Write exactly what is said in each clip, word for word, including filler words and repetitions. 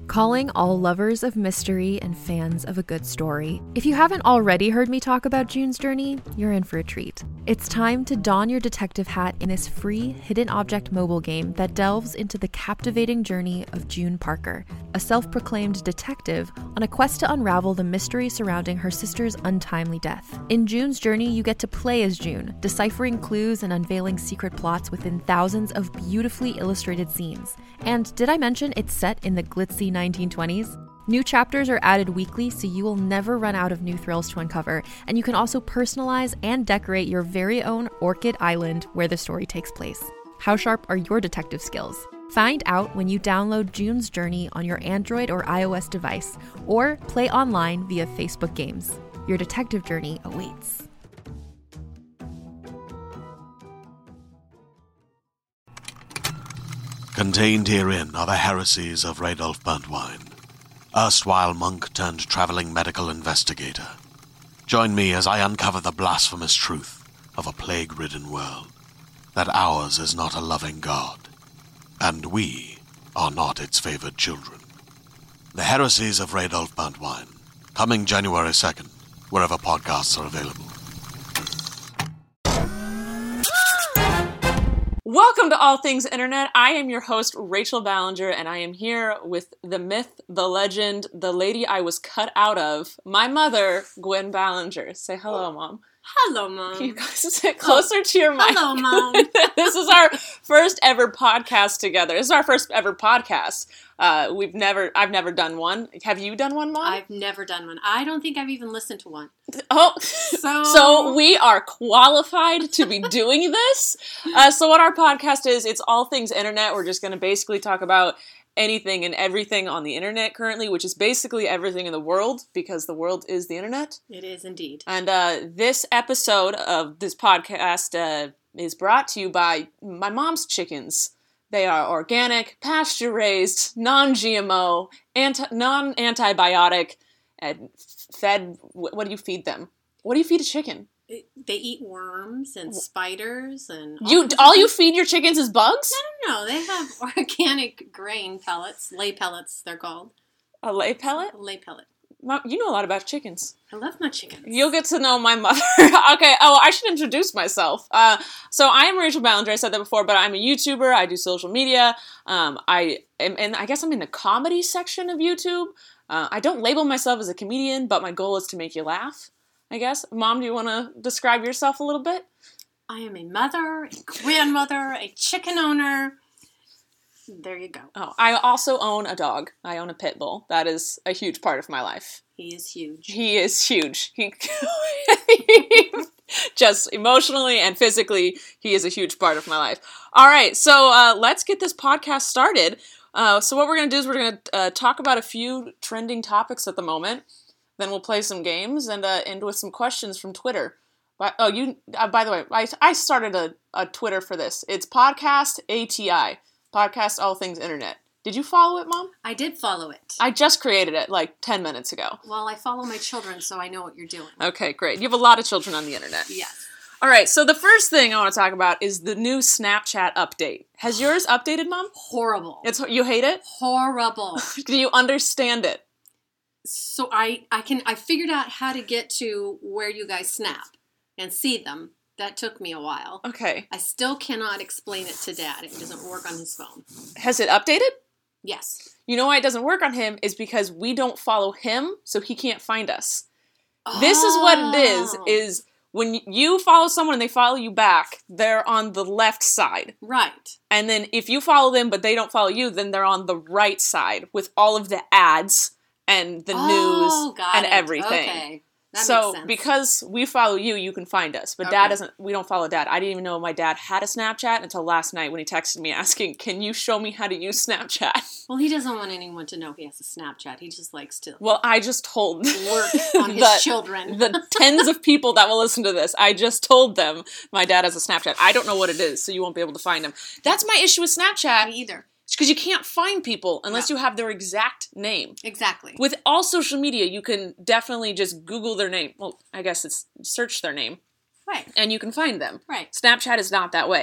calling all lovers of mystery and fans of a good story. If you haven't already heard me talk about June's Journey, you're in for a treat. It's time to don your detective hat in this free hidden object mobile game that delves into the captivating journey of June Parker, a self-proclaimed detective on a quest to unravel the mystery surrounding her sister's untimely death. In June's Journey, you get to play as June, deciphering clues and unveiling secret plots within thousands of beautifully illustrated scenes. And did I mention it's set in the glitzy nineteen twenties? New chapters are added weekly, so you will never run out of new thrills to uncover, and you can also personalize and decorate your very own Orchid Island where the story takes place. How sharp are your detective skills? Find out when you download June's Journey on your Android or iOS device, or play online via Facebook Games. Your detective journey awaits. Contained herein are the heresies of Radolf Burntwine, erstwhile monk turned traveling medical investigator. Join me as I uncover the blasphemous truth of a plague-ridden world, that ours is not a loving God, and we are not its favored children. The heresies of Radolf Burntwine, coming January second, wherever podcasts are available. Welcome to All Things Internet. I am your host, Rachel Ballinger, and I am here with the myth, the legend, the lady I was cut out of, my mother, Gwen Ballinger. Say hello, Mom. Hello, Mom. Can you guys sit closer oh, to your mic? Hello, Mom. This is our first ever podcast together. This is our first ever podcast. Uh, we've never, I've never done one. Have you done one, Mom? I've never done one. I don't think I've even listened to one. Oh, so so we are qualified to be doing this. Uh, so what our podcast is, it's all things internet. We're just going to basically talk about anything and everything on the internet currently, which is basically everything in the world, because the world is the internet. It is indeed. And uh, this episode of this podcast uh, is brought to you by my mom's chickens. They are organic, pasture-raised, non-G M O, anti- non-antibiotic, and fed... What do you feed them? What do you feed a chicken? They eat worms and spiders and... All you all you feed your chickens is bugs? No, no, no. They have organic grain pellets. Lay pellets, they're called. A lay pellet? A lay pellet. Mom, you know a lot about chickens. I love my chickens. You'll get to know my mother. Okay, oh, I should introduce myself. Uh, so I am Rachel Ballinger. I said that before, but I'm a YouTuber. I do social media. Um, I am, and I guess I'm in the comedy section of YouTube. Uh, I don't label myself as a comedian, but my goal is to make you laugh, I guess. Mom, do you want to describe yourself a little bit? I am a mother, a grandmother, a chicken owner. There you go. Oh, I also own a dog. I own a pit bull. That is a huge part of my life. He is huge. He is huge. He, just emotionally and physically, he is a huge part of my life. All right, so uh, let's get this podcast started. Uh, so what we're going to do is we're going to uh, talk about a few trending topics at the moment. Then we'll play some games and uh, end with some questions from Twitter. But, oh, you. Uh, by the way, I, I started a, a Twitter for this. It's Podcast A T I. Podcast All Things Internet. Did you follow it, Mom? I did follow it. I just created it like ten minutes ago. Well, I follow my children, so I know what you're doing. Okay, great. You have a lot of children on the internet. Yes. All right, so the first thing I want to talk about is the new Snapchat update. Has yours updated, Mom? Horrible. It's You hate it? Horrible. Do you understand it? So I, I can I figured out how to get to where you guys snap and see them. That took me a while. Okay. I still cannot explain it to Dad. It doesn't work on his phone. Has it updated? Yes. You know why it doesn't work on him is because we don't follow him, so he can't find us. Oh. This is what it is, is when you follow someone and they follow you back, they're on the left side. Right. And then if you follow them but they don't follow you, then they're on the right side with all of the ads and the oh, news got and it. everything. Okay. That so makes sense. because we follow you, you can find us. But okay. Dad doesn't, we don't follow Dad. I didn't even know my dad had a Snapchat until last night when he texted me asking, can you show me how to use Snapchat? Well, he doesn't want anyone to know he has a Snapchat. He just likes to Well, I just told work on his the, children. the tens of people that will listen to this, I just told them my dad has a Snapchat. I don't know what it is, so you won't be able to find him. That's my issue with Snapchat. Me either. Because you can't find people unless no. you have their exact name. Exactly. With all social media, you can definitely just Google their name. Well, I guess it's search their name. Right. And you can find them. Right. Snapchat is not that way.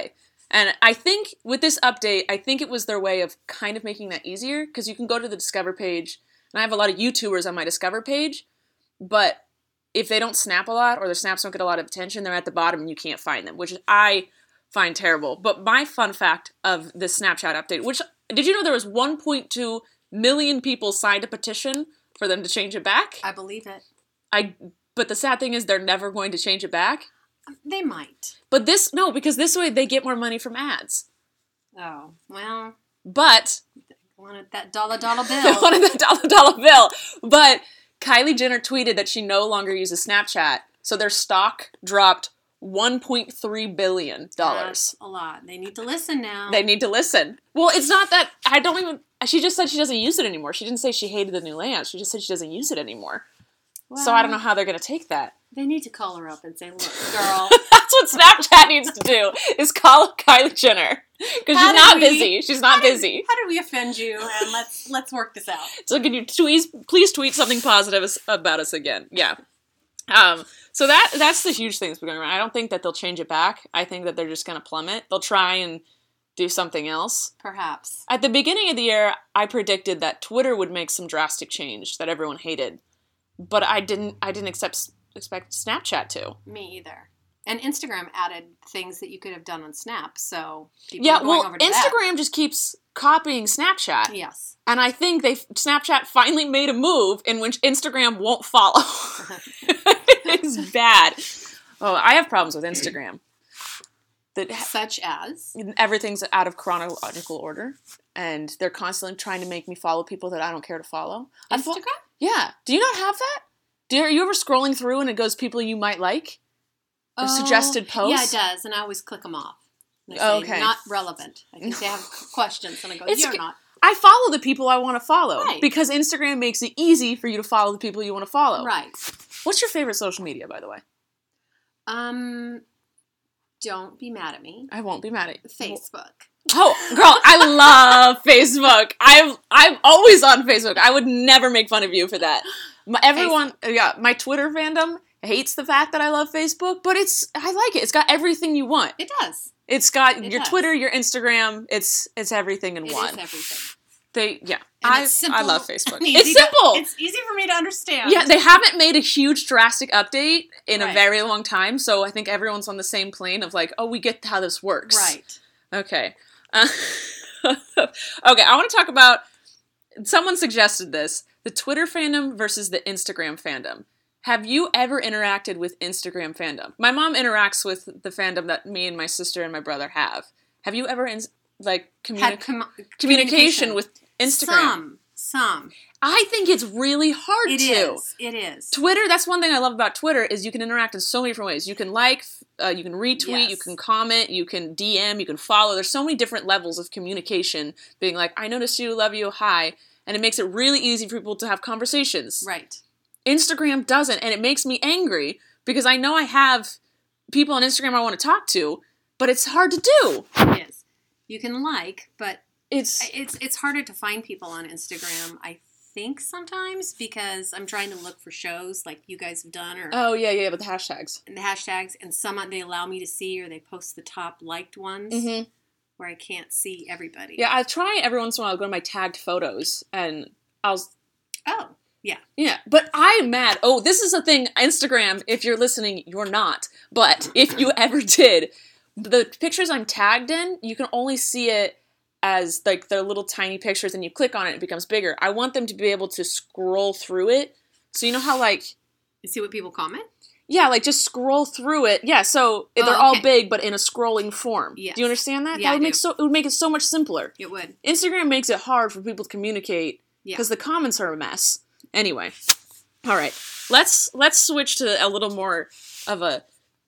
And I think with this update, I think it was their way of kind of making that easier, because you can go to the Discover page, and I have a lot of YouTubers on my Discover page, but if they don't snap a lot or their snaps don't get a lot of attention, they're at the bottom and you can't find them, which I find terrible. But my fun fact of the Snapchat update, which, did you know there was one point two million people signed a petition for them to change it back? I believe it. I, but the sad thing is they're never going to change it back. They might. But this, no, because this way they get more money from ads. Oh, well. But They wanted that dollar dollar bill. they wanted that dollar dollar bill. But Kylie Jenner tweeted that she no longer uses Snapchat, so their stock dropped one point three billion dollars. That's a lot. They need to listen now. They need to listen. Well, it's not that, I don't even, she just said she doesn't use it anymore. She didn't say she hated the new layout. She just said she doesn't use it anymore. Well, So I don't know how they're going to take that. They need to call her up and say, look, girl. That's what Snapchat needs to do, is call up Kylie Jenner. Because How she's did not we- busy. She's not how did- busy. How did we offend you? And let's let's work this out. So can you tweet, please tweet something positive as- about us again. Yeah. Um, so that that's the huge thing that's been going around. I don't think that they'll change it back. I think that they're just going to plummet. They'll try and do something else. Perhaps. At the beginning of the year, I predicted that Twitter would make some drastic change that everyone hated. But I didn't I didn't accept, expect Snapchat to. Me either. And Instagram added things that you could have done on Snap, so people Yeah, are going well, over to that. Instagram just keeps copying Snapchat. Yes. And I think they Snapchat finally made a move in which Instagram won't follow. It's bad. Oh, I have problems with Instagram. That Such as? everything's out of chronological order, and they're constantly trying to make me follow people that I don't care to follow. I fo- Instagram? yeah. Do you not have that? Do you, are you ever scrolling through and it goes people you might like? Or suggested posts? Yeah, it does, and I always click them off. And I Oh, say, okay. not relevant. I think they have questions, and I go, It's you're g- not. I follow the people I want to follow Right. because Instagram makes it easy for you to follow the people you want to follow. Right. What's your favorite social media, by the way? Um, don't be mad at me. I won't be mad at you. Facebook. Oh, girl, I love Facebook. I'm I'm always on Facebook. I would never make fun of you for that. My, everyone, yeah, my Twitter fandom hates the fact that I love Facebook, but it's I like it. It's got everything you want. It does. It's got It your does. Twitter, your Instagram. It's it's everything in It one. is everything. They yeah, And I it's simple I love Facebook. and It's easy to- simple. it's easy for me to understand. Yeah, they haven't made a huge drastic update in a Right. very long time, so I think everyone's on the same plane of like, oh, we get how this works. Right. Okay. Uh, okay, I want to talk about, someone suggested this, the Twitter fandom versus the Instagram fandom. Have you ever interacted with Instagram fandom? My mom interacts with the fandom that me and my sister and my brother have. Have you ever, in, like, communi- Had com- communication with Instagram? Some. Some. I think it's really hard It to. is. It is. Twitter, that's one thing I love about Twitter, is you can interact in so many different ways. You can like, uh, you can retweet, you Yes. can comment, you can D M, you can follow. There's so many different levels of communication, being like, I noticed you, love you, hi. And it makes it really easy for people to have conversations. Right. Instagram doesn't, and it makes me angry because I know I have people on Instagram I want to talk to, but it's hard to do. It is. You can like, but It's it's it's harder to find people on Instagram, I think, sometimes, because I'm trying to look for shows like you guys have done, or oh yeah, yeah, with the hashtags. the hashtags, and some they allow me to see, or they post the top liked ones Mm-hmm. where I can't see everybody. Yeah, I try every once in a while to go to my tagged photos, and I'll Oh, yeah. Yeah, but I'm mad. Oh, this is a thing, Instagram, if you're listening, you're not. But if you ever did, the pictures I'm tagged in, you can only see it as, like, they're little tiny pictures, and you click on it, it becomes bigger. I want them to be able to scroll through it. So you know how, like, You see what people comment? yeah, like, just scroll through it. Yeah, so they're Oh, all okay. big, but in a scrolling form. Yes. Do you understand that? Yeah, that would I make do. so it would make it so much simpler. It would. Instagram makes it hard for people to communicate Yeah. because the comments are a mess. Anyway, all right, let's let's switch to a little more of a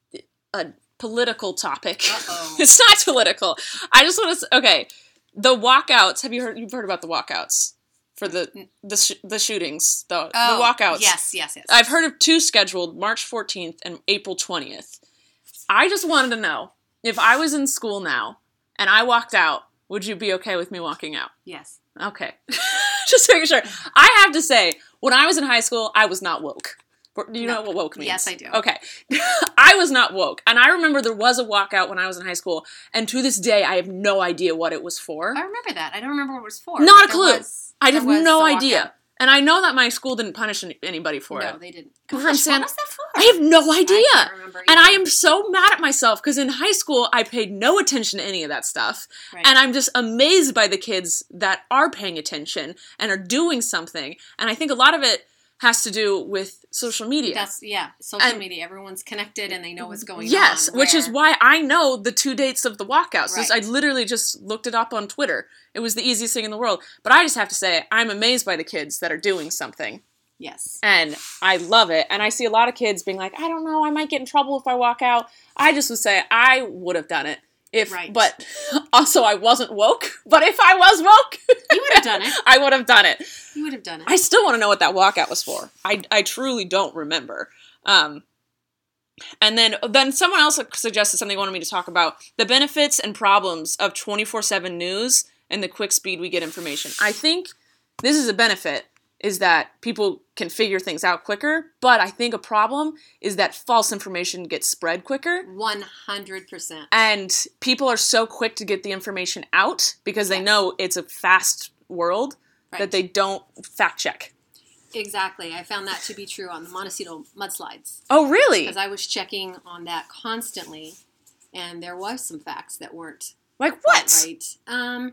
a political topic. Uh-oh. It's not political. I just want to okay, the walkouts. Have you heard? You've heard about the walkouts for the the sh- the shootings, the the Oh, walkouts. Yes, yes, yes. I've heard of two scheduled, March fourteenth and April twentieth. I just wanted to know, if I was in school now and I walked out, would you be okay with me walking out? Yes. Okay. Just making sure. I have to say, when I was in high school, I was not woke. Do you No. know what woke means? Yes, I do. Okay. I was not woke. And I remember there was a walkout when I was in high school. And to this day, I have no idea what it was for. I remember that. I don't remember what it was for. Not a but clue. there was- I there have was no a idea. walkout. And I know that my school didn't punish any- anybody for No, it. they didn't. We're Gosh, from San- what was that for? I have no idea. I can't remember And I either. am so mad at myself because in high school, I paid no attention to any of that stuff. Right. And I'm just amazed by the kids that are paying attention and are doing something. And I think a lot of it has to do with social media. That's yeah, social And- media. Everyone's connected and they know what's going Yes, on. which is where- why I know the two dates of the walkouts. This- I Right. literally just looked it up on Twitter. It was the easiest thing in the world. But I just have to say, I'm amazed by the kids that are doing something. Yes. And I love it. And I see a lot of kids being like, I don't know, I might get in trouble if I walk out. I just would say I would have done it. If, Right. But also I wasn't woke. But if I was woke, You would have done it. I would have done it. You would have done it. I still want to know what that walkout was for. I, I truly don't remember. Um, and then then someone else suggested something they wanted me to talk about. The benefits and problems of twenty-four seven news and the quick speed we get information. I think this is a benefit, is that people can figure things out quicker. But I think a problem is that false information gets spread quicker. one hundred percent. And people are so quick to get the information out because they Yes. know it's a fast world Right. that they don't fact check. Exactly. I found that to be true on the Montecito mudslides. Oh, really? Because I was checking on that constantly, and there was some facts that weren't Like quite what? right. Um,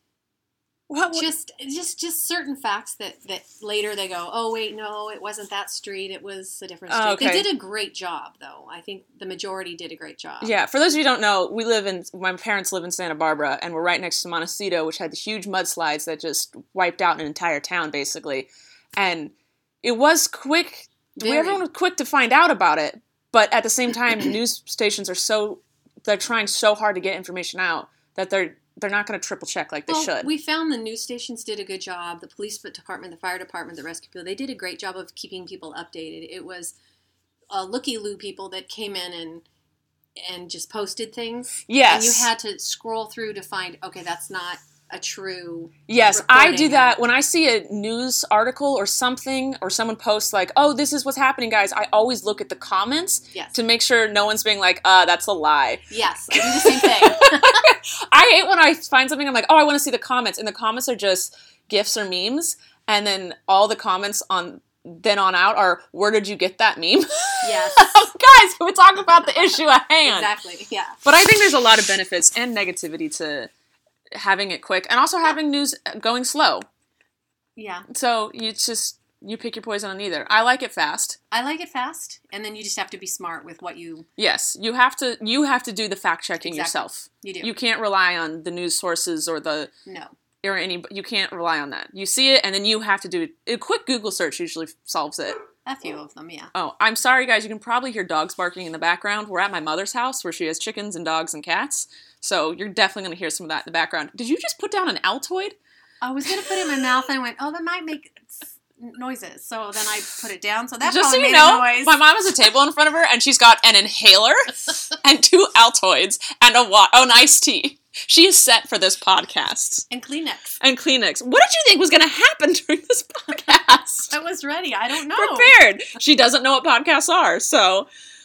What? what- just, just, just certain facts that, that later they go, oh wait, no, it wasn't that street. It was a different street. Oh, okay. They did a great job, though. I think the majority did a great job. Yeah, for those of you who don't know, we live in, my parents live in Santa Barbara, and we're right next to Montecito, which had the huge mudslides that just wiped out an entire town, basically. And it was quick, Very. everyone was quick to find out about it, but at the same time, news stations are so, they're trying so hard to get information out that they're they're not going to triple check like they Well, should. we found the news stations did a good job. The police department, the fire department, the rescue people, they did a great job of keeping people updated. It was uh, looky-loo people that came in and and just posted things. Yes. And you had to scroll through to find, okay, that's not a true Yes, I do reporting. that when I see a news article or something, or someone posts like, oh, this is what's happening, guys. I always look at the comments Yes. to make sure no one's being like, uh, that's a lie. Yes, I do the same thing. I hate when I find something, I'm like, oh, I want to see the comments. And the comments are just GIFs or memes. And then all the comments on then on out are, where did you get that meme? Yes. Guys, can we talk about the issue at hand? Exactly, yeah. But I think there's a lot of benefits and negativity to having it quick and also having news going slow. Yeah. So you just, you pick your poison on either. I like it fast. I like it fast, and then you just have to be smart with what you Yes, you have to, you have to do the fact checking Exactly. yourself. you do. You can't rely on the news sources or the, no. or any, you can't rely on that. You see it and then you have to do it. A quick Google search usually solves it. A few of them, yeah. Oh, I'm sorry guys, you can probably hear dogs barking in the background. We're at my mother's house where she has chickens and dogs and cats. So you're definitely going to hear some of that in the background. Did you just put down an Altoid? I was going to put it in my mouth, and I went, oh, that might make s- noises. So then I put it down, so that Just so probably you made know, a noise. my mom has a table in front of her and she's got an inhaler and two Altoids and a wa- oh, an iced tea. She is set for this podcast. And Kleenex. And Kleenex. What did you think was going to happen during this podcast? I was ready. I don't know. Prepared. She doesn't know what podcasts are. So,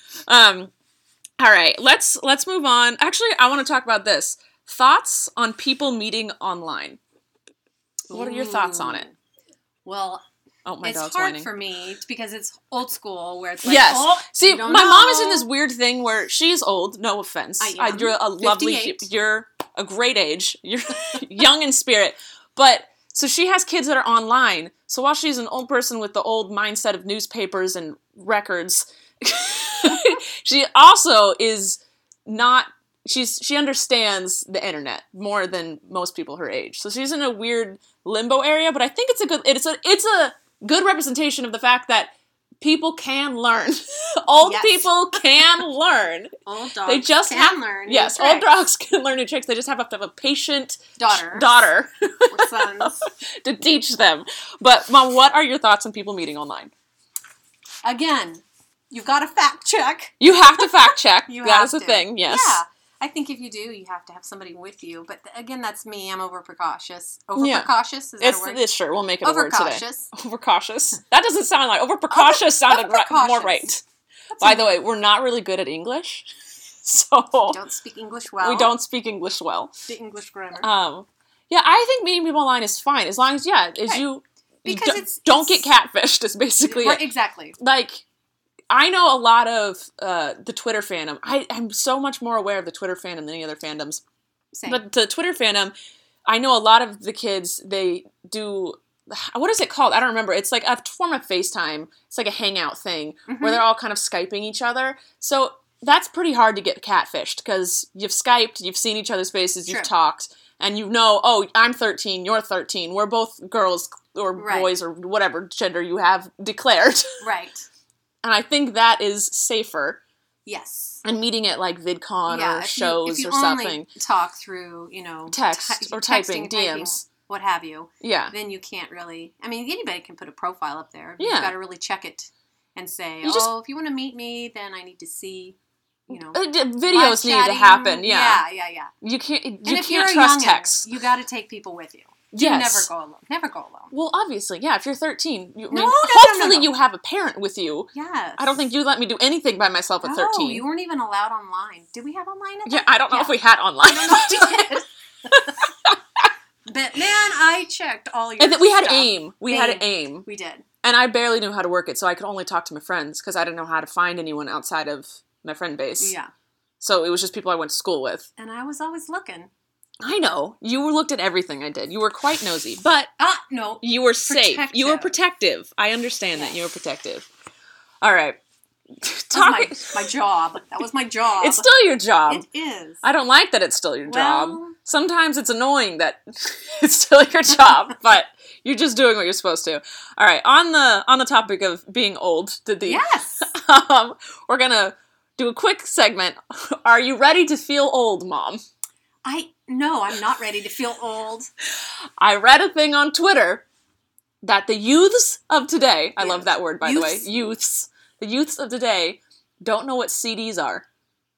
um, all right, let's let's move on. Actually, I want to talk about this. Thoughts on people meeting online. What are your thoughts on it? Well, Oh, my it's dog's hard whining. for me because it's old school where it's like, Yes. oh, See, you my don't mom is in know. this weird thing where she's old. No offense. I am. you're a lovely. fifty-eight. You're a great age. You're young in spirit. But so she has kids that are online. So while she's an old person with the old mindset of newspapers and records, she also is not. She's she understands the internet more than most people her age. So she's in a weird limbo area. But I think it's a good. It's a. It's a good representation of the fact that people can learn. Old Yes. people can learn. Old dogs They just can have learn. Yes, new old tricks. dogs can learn new tricks. They just have to have a patient Daughters. daughter Or sons. to teach them. But Mom, what are your thoughts on people meeting online? Again, you've got to fact check. You have to fact check. You That have is a to. thing. Yes. Yeah. I think if you do, you have to have somebody with you. But th- again, that's me. I'm over precautious. Over Yeah. precautious is that It's, a word? it's sure we'll make it a word today. Overcautious. Overcautious. That doesn't sound like over precautious. Sounded ri- overcautious. more right. That's By a- the way, we're not really good at English, so we don't speak English well. we don't speak English well. The English grammar. Um, yeah, I think meeting people online is fine as long as yeah, is Right. you you Because don't, it's- don't it's- get catfished. Is basically Right, it. exactly. Like. I know a lot of uh, the Twitter fandom. I, I'm so much more aware of the Twitter fandom than any other fandoms. Same. But the Twitter fandom, I know a lot of the kids, they do, what is it called? I don't remember. It's like a form of FaceTime. It's like a hangout thing Mhm. where they're all kind of Skyping each other. So that's pretty hard to get catfished because you've Skyped, you've seen each other's faces, you've True. talked, and you know, oh, I'm thirteen, you're thirteen. We're both girls or Right. boys or whatever gender you have declared. Right. And I think that is safer. Yes. And meeting at like VidCon Yeah, or if you- shows if you or only something. talk through, you know, Text ty- or texting, typing, D Ms. what have you, Yeah. then you can't really. I mean, anybody can put a profile up there. Yeah. You've got to really check it and say, You oh, just- if you want to meet me, then I need to see, you know, Uh, d- live videos need to chatting. happen. Yeah. Yeah, yeah, yeah. You can't. And You if you're can't a trust youngin', text. you got to take people with you. You Yes. never go alone. Never go alone. Well, obviously, yeah. If you're thirteen, you, I No, mean, no, no, hopefully no, no. you have a parent with you. Yes. I don't think you let me do anything by myself at No, thirteen. you weren't even allowed online. Did we have online at Yeah, that? I don't know if we had online. I don't know if we did. But man, I checked all your And then we had stuff. AIM. We had AIM, We did. and I barely knew how to work it, so I could only talk to my friends because I didn't know how to find anyone outside of my friend base. Yeah. So it was just people I went to school with. And I was always looking. I know you looked at everything I did. You were quite nosy, but Ah, no. you were safe. You were Protective. protective. I understand that Yes. you were protective. All right. That Talking. was my, my job. That was my job. It's still your job. It is. I don't like that it's still your job. Well- Sometimes it's annoying that it's still your job, but you're just doing what you're supposed to. All right, on the on the topic of being old, did the Yes. um, we're gonna do a quick segment. Are you ready to feel old, Mom? I no, I'm not ready to feel old. I read a thing on Twitter that the youths of today, I love Yes. that word by the way, Youths. youths, the youths of today don't know what C Ds are.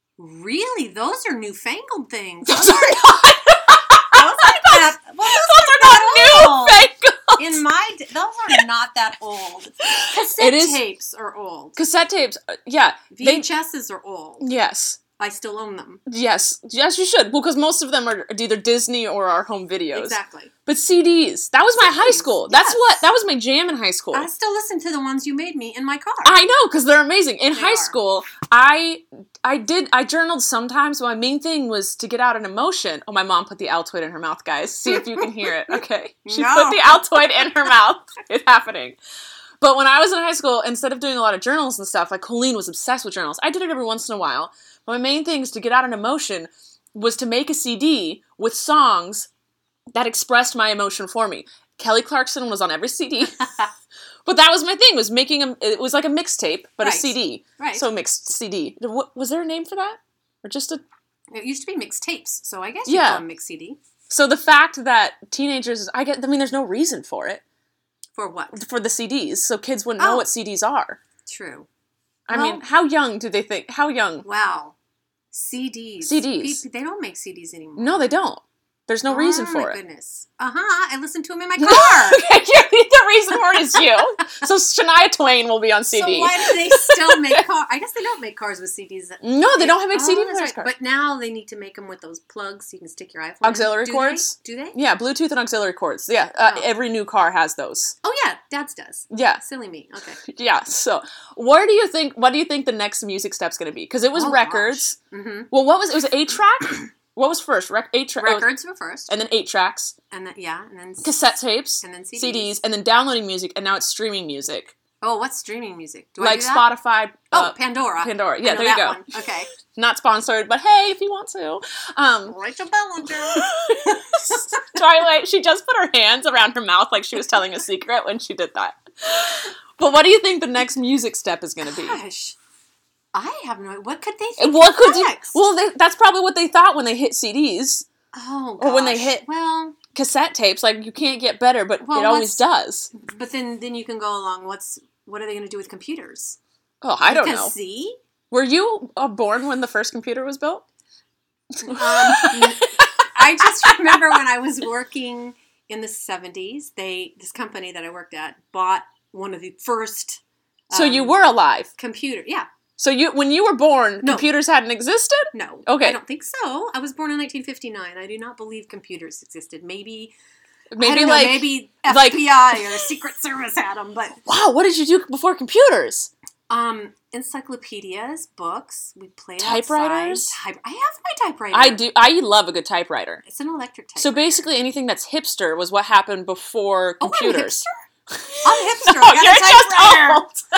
Really? Those are newfangled things. Those Those are not, aren't that. Well, those, those are not that old. new In my, d- those are not that old. Cassette It is- tapes are old. Cassette tapes, uh, yeah. They, V H S's are old. yes. I still own them. Yes. Yes, you should. Well, because most of them are either Disney or our home videos. Exactly. But C Ds. That was my high C Ds, school. That's yes. what, that was my jam in high school. I still listen to the ones you made me in my car. I know, because they're amazing. In They high are. school, I I did I journaled sometimes. But my main thing was to get out an emotion. Oh, my mom put the Altoid in her mouth, guys. See if you can hear it. Okay, she No. put the Altoid in her mouth. It's happening. But when I was in high school, instead of doing a lot of journals and stuff, like Colleen was obsessed with journals. I did it every once in a while. But my main thing is to get out an emotion was to make a C D with songs that expressed my emotion for me. Kelly Clarkson was on every C D. But that was my thing, was making a, it was like a mixtape, but Right. a C D. Right. So a mixed C D. What, was there a name for that? Or just a... It used to be mixed tapes, so I guess you Yeah. call them mixed C D. So the fact that teenagers, I get, I mean, there's no reason for it, For what? for the C Ds. So kids wouldn't know Oh. what C Ds are. True. I Well- mean, how young do they think, how young? Wow. C Ds. C Ds. Pe- they don't make C Ds anymore. No, they don't. There's no reason oh, for my it. goodness. Uh-huh. I listen to them in my car. Okay, the reason for it is you. So Shania Twain will be on C D. So why do they still make cars? I guess they don't make cars with C Ds. That- No, they don't have make Oh, C D that's players. right. But now they need to make them with those plugs so you can stick your iPhone in. Auxiliary Do cords? They? Do they? Yeah, Bluetooth and auxiliary cords. Yeah, uh, Oh. every new car has those. Oh, yeah. Dad's does. Yeah, Silly me. Okay. yeah. So, where do you think? What do you think the next music step's going to be? Because it was Oh, records. Mm-hmm. Well, what was it? Was it eight track? What was first? Rec- eight track. Records were first. and then eight tracks, And then, yeah. And then cassette tapes, And then C Ds. C Ds, and then downloading music, and now it's streaming music, Oh, what's streaming music? Do I like do that? Spotify. Oh, uh, Pandora. Pandora. I Yeah, know there you that go. one. Okay. Not sponsored, but hey, if you want to. Um, Rachel Bellinger. Twilight, she just put her hands around her mouth like she was telling a secret when she did that. But what do you think the next music step is going to be? Gosh. I have no. What could they think? What could you? next? Well, they, that's probably what they thought when they hit C Ds, oh, or when they gosh. hit- Well, cassette tapes. Like you can't get better, but Well, it always what's- does. but then then you can go along. What's what are they going to do with computers? Oh, I don't because know. See, Were you uh, born when the first computer was built? Um, I just remember when I was working in the seventies, they this company that I worked at bought one of the first. So um, you were alive. computer? Yeah. So you, when you were born, No. computers hadn't existed? No. Okay. I don't think so. I was born in nineteen fifty-nine. I do not believe computers existed. Maybe. Maybe I don't know, like, maybe like- F B I or Secret Service had them, but wow, what did you do before computers? um, encyclopedias, books. We played Typewriters? outside. Type- I have my typewriter. I do. I love a good typewriter. It's an electric typewriter. So basically, anything that's hipster was what happened before oh, computers. I'm hipster. I'm hipster. No, I got you're a typewriter. just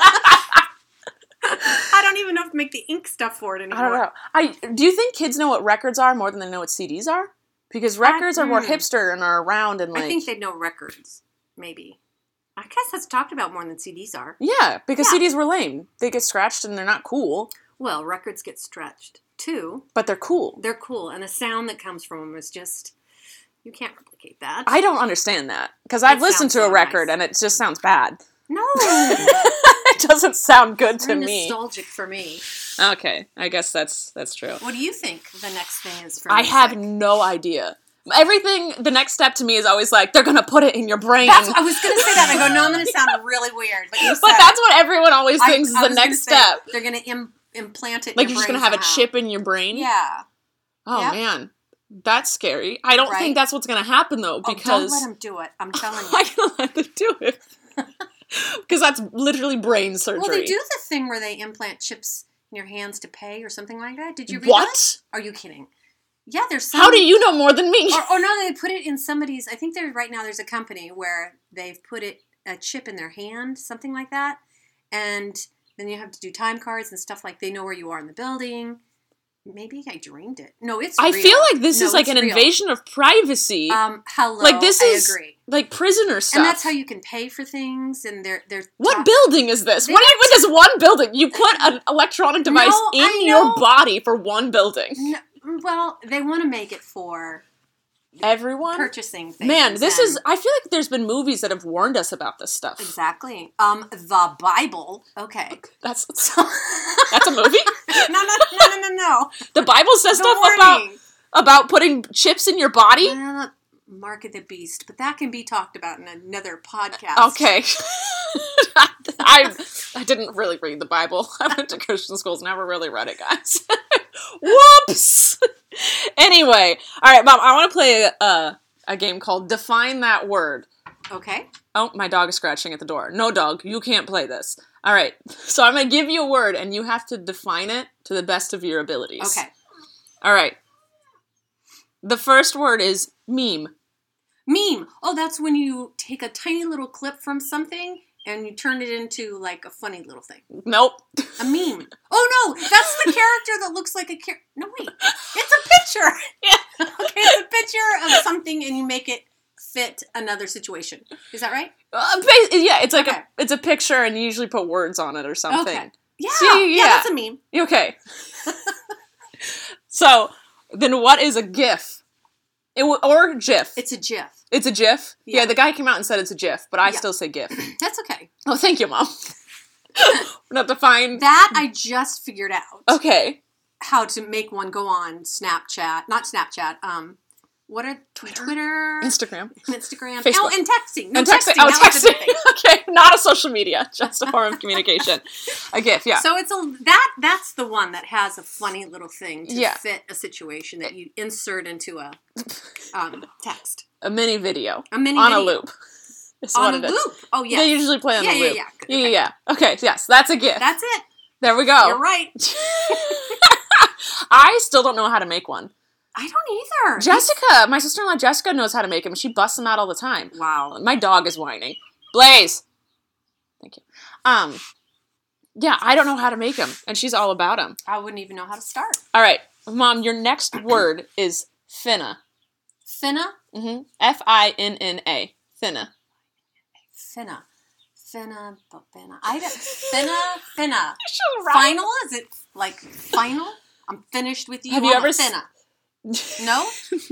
old. I don't even know if to make the ink stuff for it anymore. I don't know. I do you think kids know what records are more than they know what C Ds are? Because records are more mm. hipster and are around and like. I think they know records. Maybe. I guess that's talked about more than C Ds are. Yeah, because Yeah. C Ds were lame. They get scratched and they're not cool, Well, records get stretched too. but they're cool. They're cool, and the sound that comes from them is just you can't replicate that. I don't understand that because I've It listened sounds to a so record nice. and it just sounds bad. no. It doesn't sound good to Very me. nostalgic for me. Okay, I guess that's that's true. What do you think the next thing is for I music? have no idea. Everything, the next step to me is always like, they're going to put it in your brain. That's, I was going to say that. I go, no, I'm going to sound really weird. But, you but said that's what everyone always I- thinks I is the was gonna next say, step. They're going to Im- implant it in Like, your you're just brain going to have a somehow. chip in your brain? Yeah. Oh, Yep. man. That's scary. I don't Right? think that's what's going to happen, though, Oh, because... don't let them do it. I'm telling you. I'm going to let them do it. Because that's literally brain surgery. Well, they do the thing where they implant chips in your hands to pay or something like that. Did you read What? that? Are you kidding? Yeah, there's some... How do you know more than me? Or, or no, they put it in somebody's... I think there right now there's a company where they've put it a chip in their hand, something like that. And then you have to do time cards and stuff like they know where you are in the building. Maybe I dreamed it. No, it's I real. feel like this No, is like it's an real. invasion of privacy. Um, hello, like, this I is agree. like prisoner stuff. And that's how you can pay for things, and they're... they're What top- building is this? They What do you with this one building? You put an electronic device No, in I your know. body for one building. No, well, they want to make it for Everyone? purchasing things. Man, this and- is... I feel like there's been movies that have warned us about this stuff. Exactly. Um, the Bible. Okay. That's So, that's a movie? no, no, no, no, no, no. The Bible says The stuff about, warning. about putting chips in your body? Uh, Mark of the Beast, but that can be talked about in another podcast. Okay. I I didn't really read the Bible. I went to Christian schools, never really read it, guys. Whoops! Anyway, all right, Mom, I want to play a, a, a game called Define That Word. Okay. Oh, my dog is scratching at the door. No, dog, you can't play this. All right, so I'm going to give you a word, and you have to define it to the best of your abilities. Okay. All right. The first word is meme. Meme. Oh, that's when you take a tiny little clip from something and you turn it into like a funny little thing. Nope. A meme. Oh no, that's the character that looks like a char- No wait, it's a picture. Yeah. Okay, it's a picture of something and you make it fit another situation. Is that right? Uh, ba- yeah, it's like Okay. a it's a picture, and you usually put words on it or something. Okay. Yeah. See, yeah. yeah. That's a meme. Okay. So, then what is a GIF? It w- or GIF? It's a GIF. It's a GIF? Yeah. Yeah. the guy came out and said it's a GIF, but I Yeah. still say GIF. That's okay. Oh, thank you, Mom. We're not defined. That I just figured out. Okay. How to make one go on Snapchat. Not Snapchat. Um, what are Twitter? Twitter? Instagram. Instagram. Facebook. Oh, and texting. No, And texting. texting. Oh, That was a big thing. texting. Okay, not a social media, just a form of communication. A GIF, yeah. So it's a that that's the one that has a funny little thing to Yeah. fit a situation that you insert into a um, text. A mini video. A mini on a video. loop. Is On what a it is. loop. Oh yeah. They usually play on Yeah, a yeah, loop. yeah. Yeah, yeah, Okay. yeah. Okay, yes, that's a GIF. That's it. There we go. You're right. I still don't know how to make one. I don't either. Jessica, my sister-in-law Jessica knows how to make them. She busts them out all the time. Wow. My dog is whining. Blaze! Thank you. Um, yeah, I don't know how to make them, and she's all about them. I wouldn't even know how to start. All right, Mom, your next word is finna. Finna. Mm-hmm. F I N N A. Finna. Finna. Finna. but Finna. I don't. Finna. Finna. She's right. Final? Is it like final? I'm finished with you. Have you I'm ever a s- finna? No?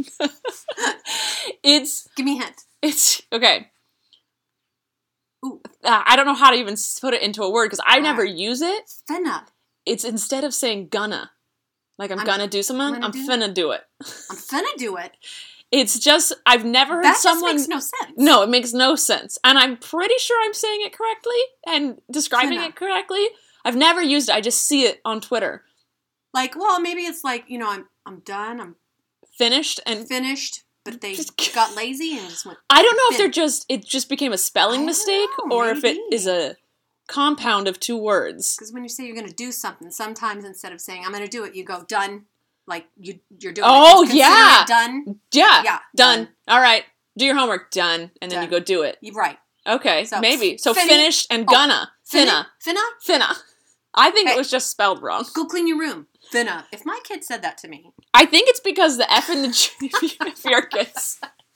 It's, Give me a hint. it's, okay. Ooh. Uh, I don't know how to even s- put it into a word, because I All never right. use it. Finna. It's instead of saying gonna. Like I'm, I'm gonna do something. gonna I'm do- finna do it. I'm finna do it. It's just I've never heard That just someone. makes no sense. No, it makes no sense, and I'm pretty sure I'm saying it correctly and describing Finna. it correctly. I've never used it. I just see it on Twitter. Like, well, maybe it's like, you know, I'm I'm done. I'm Finished and finished, but they Just- got lazy and just went. I don't know if fin- they're just it just became a spelling I don't mistake know, or if it maybe. is a compound of two words. Because when you say you're going to do something, sometimes instead of saying I'm going to do it, you go done. Like you, you're doing. Oh, it. Consider yeah. it done. Yeah. Yeah, Done. done. All right. Do your homework. Done. And then Done. you go do it. You're right. Okay. So, maybe. So finny- finished and oh, gonna. Finna. Finna. Finna. I think Hey. it was just spelled wrong. Go clean your room. Finna. If my kid said that to me, I think it's because the F and the G, if your kids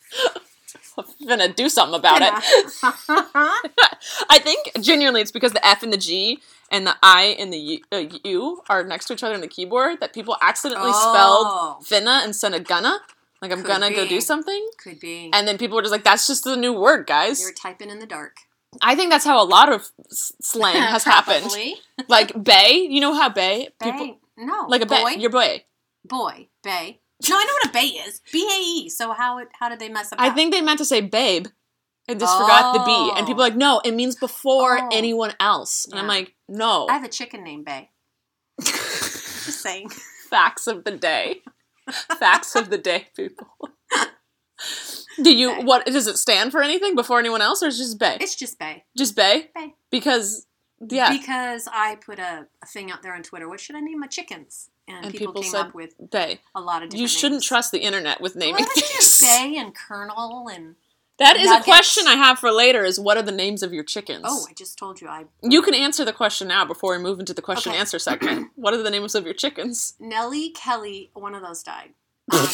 finna do something about it. finna. I think genuinely it's because the F and the G and the I and the U, uh, U are next to each other on the keyboard that people accidentally Oh. spelled finna instead of gonna. Like I'm Could gonna go be. do something. Could be. And then people were just like, that's just the new word, They guys. were typing in the dark. I think that's how a lot of s- slang has happened. Probably. Like bay, you know how bay? Bay. People, No. like a boy. bay. Your boy. boy. Bay. No, I know what a bay is. B A E. So how it, how did they mess up? I that? think they meant to say babe. And just forgot the B. And people are like, no, it means before Oh. anyone else. And I'm Yeah. like, no. I have a chicken named Bay. Just saying. Facts of the day. Facts of the day, people. Do you, Bay. what, does it stand for anything before anyone else or is it just Bay? It's just Bay. Just Bay? Bay. Because, yeah. Because I put a, a thing out there on Twitter. What should I name my chickens? And, And people, people came said up with Bay. a lot of different You shouldn't names. trust the internet with Well, naming I think things. there's Bay and Colonel and That is Nuggets. a question I have for later is what are the names of your chickens? oh, I just told you I You can answer the question now before we move into the question Okay. answer segment. What are the names of your chickens? Nellie, Kelly. One of those died. Um,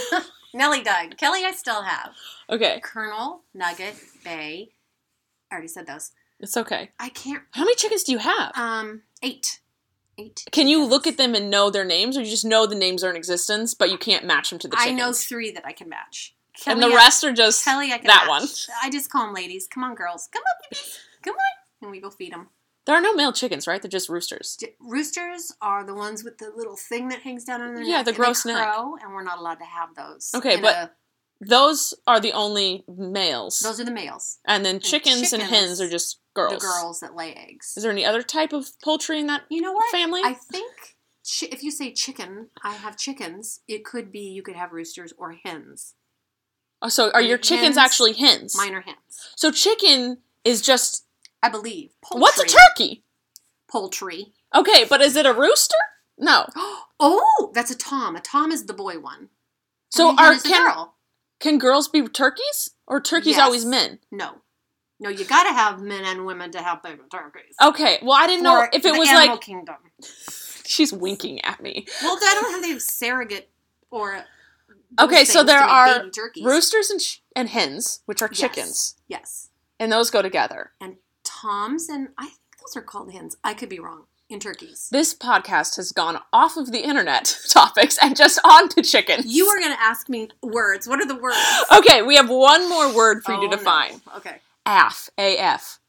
Nellie died. Kelly, I still have. Okay, Colonel, Nugget, Bay. I already said those. it's okay. I can't. How many chickens do you have? Um, eight. Eight. Can you chickens. look at them and know their names, or you just know the names are in existence, but you can't match them to the I chickens? know three that I can match. And Kelly, the I- rest are just Kelly, I can that match. one. I just call them ladies. Come on, girls. Come on, babies. Come on. And we go feed them. There are no male chickens, right? They're just roosters. D- Roosters are the ones with the little thing that hangs down on their Yeah, neck. the and gross they neck. crow, and we're not allowed to have those. Okay, in but a- Those are the only males. those are the males. and then chickens and chickens, hens are just girls. The girls that lay eggs. Is there any other type of poultry in that You know what? family? I think chi- if you say chicken, I have chickens. It could be you could have roosters or hens. Oh, so are your Hens. chickens actually hens? Mine are hens. So chicken is just I believe. Poultry. what's a turkey? Poultry. Okay, but is it a rooster? No. Oh, that's a tom. A tom is the boy one. So And a hen are is the can girl. can girls be turkeys or turkeys Yes. always men? No. No, you gotta have men and women to have baby turkeys. Okay, well I didn't know For if it the was animal like kingdom. she's winking at me. Well, I don't have the surrogate or. Okay, those so things there to make are baby turkeys. roosters and sh- and hens, which are Yes. chickens, Yes. and those go together. And toms, and I think those are called hens. I could be wrong. In turkeys. This podcast has gone off of the internet topics and just on to chickens. You were going to ask me words. What are the words? Okay, we have one more word for you Oh, to define. no. Okay. A F. A F.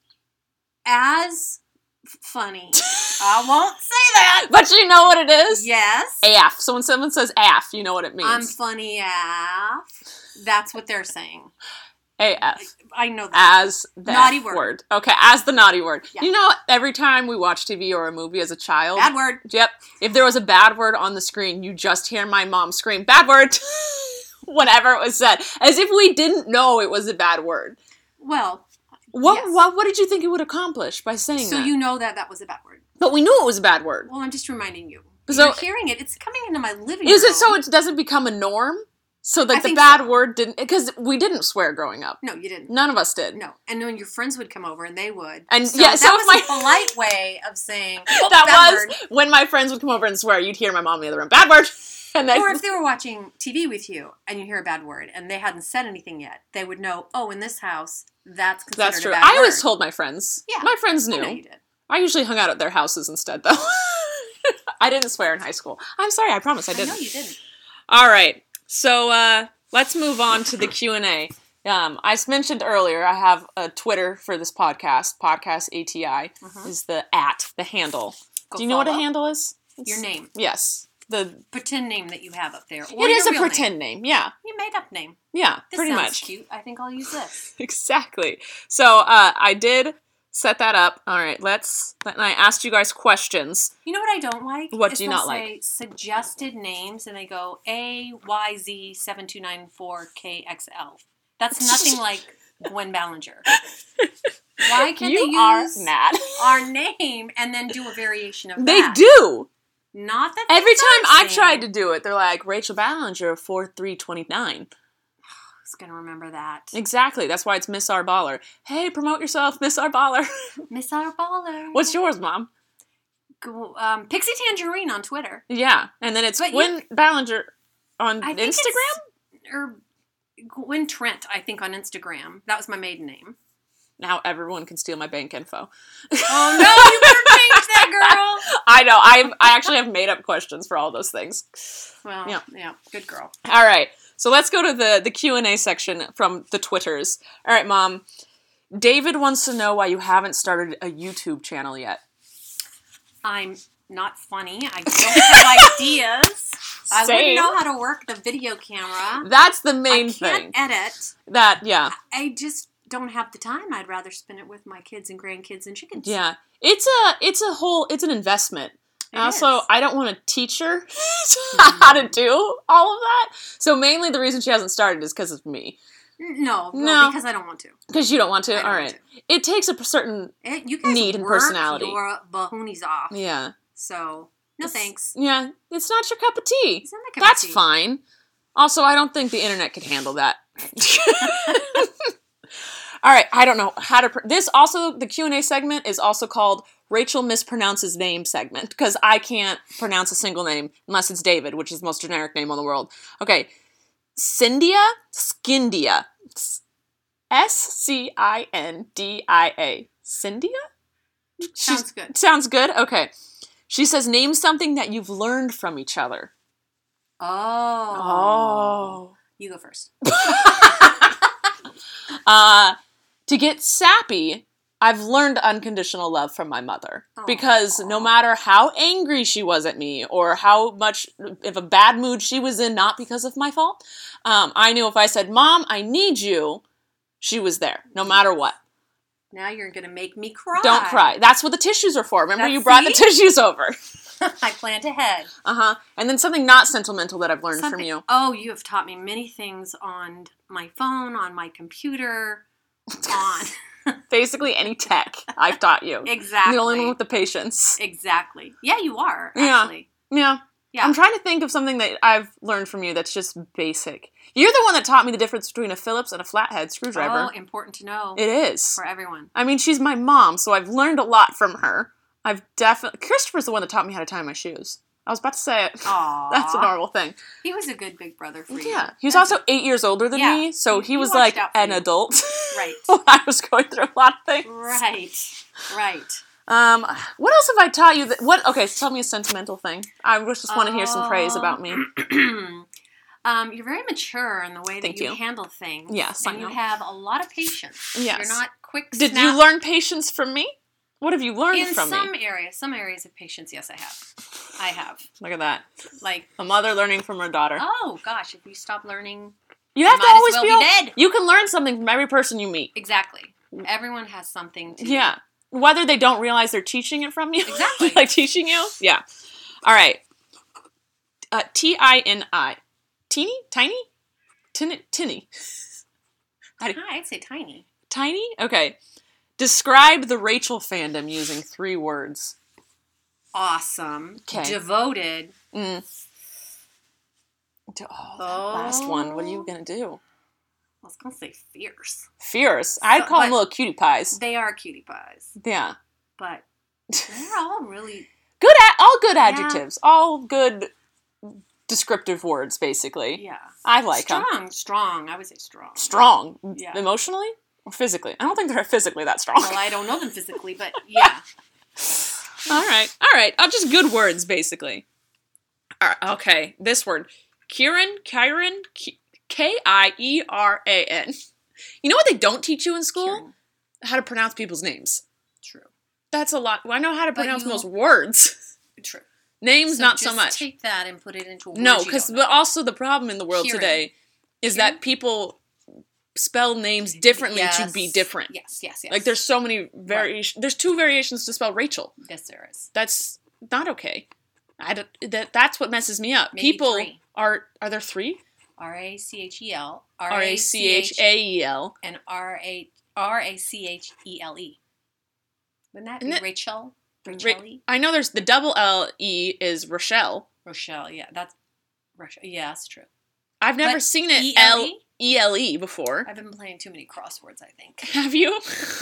As f- funny. I won't say that. But you know what it is? Yes. A F. So when someone says A F, you know what it means. I'm funny af. That's what they're saying. A F. I know that. As the Naughty F word. Okay, as the naughty word. Yeah. You know, every time we watch T V or a movie as a child. Bad word. Yep. If there was a bad word on the screen, you just hear my mom scream, bad word, whenever it was said. As if we didn't know it was a bad word. Well, What, yes. what, what did you think it would accomplish by saying so that? you know that that was a bad word. But we knew it was a bad word. Well, I'm just reminding you. So- You're hearing it. It's coming into my living Is room. it so it doesn't become a norm? So I like the think bad so. word didn't, because we didn't swear growing up. No, you didn't. None of us did. No. And when your friends would come over, and they would. And so yeah, that so was if my- a polite way of saying oh, That bad was word. when my friends would come over and swear, you'd hear my mom in the other room, bad word. And then, Or if they were watching T V with you and you hear a bad word and they hadn't said anything yet, they would know, oh, in this house, that's considered that's true. a bad I word. always told my friends. Yeah. My friends I knew. know you did. I usually hung out at their houses instead, though. I didn't swear in high school. I'm sorry, I promise I I didn't. know you didn't. All right, so uh, let's move on to the Q and A. Um, I mentioned earlier I have a Twitter for this podcast. Podcast A T I Mhm. is the at, the handle. Go Do you know what a follow. handle is? Your name. Yes. the pretend name that you have up there. Or it is your a real pretend name. Yeah. Your made up name. Yeah, This pretty sounds much. cute. I think I'll use this. Exactly. So uh, I did set that up. All right, let's. And I asked you guys questions. You know what I don't like? What Is do you they'll not say like? Suggested names, and they go A Y Z seven two nine four K X L. That's nothing like Gwen Ballinger. Why can't You they are use mad. our name and then do a variation of They that? do. Not that Every that's time our I tried to thing. do it, they're like Rachel Ballinger four three twenty nine. I was gonna remember that. Exactly. That's why it's Miss Our Baller. Hey, promote yourself, Miss Our Baller. Miss Our Baller. What's yours, Mom? Go- um, Pixie Tangerine on Twitter. Yeah, and then it's But Gwen Ballinger on I think Instagram. it's- or Gwen Trent, I think, on Instagram. That was my maiden name. Now everyone can steal my bank info. Oh no, you better change that, girl. I know. I I actually have made up questions for all those things. Well, Yeah. yeah, good girl. All right. So let's go to the the Q and A section from the Twitters. All right, Mom. David wants to know why you haven't started a YouTube channel yet. I'm not funny. I don't have ideas. I Same. wouldn't know how to work the video camera. That's the main I thing. can't edit. That yeah. I just don't have the time. I'd rather spend it with my kids and grandkids and chickens. Yeah. It's a it's a whole it's an investment. It And also, is. I don't want to teach her how to do all of that. So mainly the reason she hasn't started is because of me. No, no, No. because I don't want to. Because you don't want I to. don't All want right. It takes a certain It, you guys Need and work personality. your bahoonies off. yeah. So, no It's- thanks. Yeah. It's not your cup of tea. It's not my cup of That's tea. fine. Also, I don't think the internet could handle that. All right, I don't know how to. Pr- this also the Q and A segment is also called Rachel mispronounces name segment because I can't pronounce a single name unless it's David, which is the most generic name in the world. Okay, Cindia Skindia, S C I N D I A, Cindia. Sounds She's- good. Sounds good. Okay, she says name something that you've learned from each other. Oh. You go first. Uh, to get sappy, I've learned unconditional love from my mother. Because no matter how angry she was at me or how much of a bad mood she was in, not because of my fault, um, I knew if I said, Mom, I need you, she was there, no matter what. Now you're going to make me cry. Don't cry. That's what the tissues are for. Remember, That's- you brought the see? tissues over. I planned ahead. Uh-huh. And then something not sentimental that I've learned from Something- you. Oh, you have taught me many things on my phone, on my computer, on... Basically any tech I've taught you. Exactly. I'm the only one with the patience. Exactly. Yeah, you are, Yeah. actually. Yeah. Yeah. I'm trying to think of something that I've learned from you that's just basic. You're the one that taught me the difference between a Phillips and a flathead screwdriver. Oh, important to know It is. for everyone. I mean, she's my mom, so I've learned a lot from her. I've definitely... Christopher's the one that taught me how to tie my shoes. I was about to say it. Aww. That's a normal thing. He was a good big brother for you. Yeah. He was That's also eight years older than Yeah. me, so He- he he was watched like out for an you. adult. Right. when I was going through a lot of things. Right. Right. Um, what else have I taught you? That what? Okay, tell me a sentimental thing. I just want to hear some praise about me. um, you're very mature in the way that Thank you, you. handle things. Yes, I and know. you have a lot of patience. Yes. You're not quick. Did snap- you learn patience from me? What have you learned in from some me? areas? Some areas of patience, yes, I have. I have. Look at that. Like, A mother learning from her daughter. oh gosh, if you stop learning, you have might to as always well be, be able- dead. You can learn something from every person you meet. exactly. Everyone has something to. Yeah. Whether they don't realize they're teaching it from you. Exactly. Like teaching you. Yeah. All right. Uh, T I N I. Teeny? Tiny? Tin- tinny. Hi, I'd say tiny. Tiny? Okay. Describe the Rachel fandom using three words. Awesome. 'Kay. Devoted. Mm. Oh, that last one. What are you going to do? I was gonna say fierce. Fierce. I'd So- call them but- little cutie pies. They are cutie pies, Yeah. but they're all really Good. A- all good Yeah. adjectives. All good descriptive words, basically. yeah. I like them. strong. Strong. I would say strong. Strong. Yeah. Emotionally or physically? I don't think they're physically that strong. Well, I don't know them physically, but yeah. All right. All right. Uh, just good words, basically. All right. Okay. This word. Kieran. Kieran. K I E R A N. You know what they don't teach you in school? Kieran. How to pronounce people's names. True. That's a lot. Well, I know how to But pronounce you- most words. True. Names, So not so just much. take that and put it into a word No, you because don't know. also the problem in the world Hearing. today is Hearing? that people spell names differently to Yes. be different. Yes, yes, yes. Like there's so many variations. There's two variations to spell Rachel. Yes, there is. That's not okay. I don't, that that's what messes me up. Maybe People three. are are there three? R A C H E L. R A C H A E L. And R A R A C H E L E. Wouldn't that Isn't be it- Rachel? Ra- Rachel? I know there's the double L E is Rochelle. Rochelle, yeah, that's Rochelle. Yeah, that's true. I've never But seen it E L L E? E L E before. I've been playing too many crosswords, I think. Have you?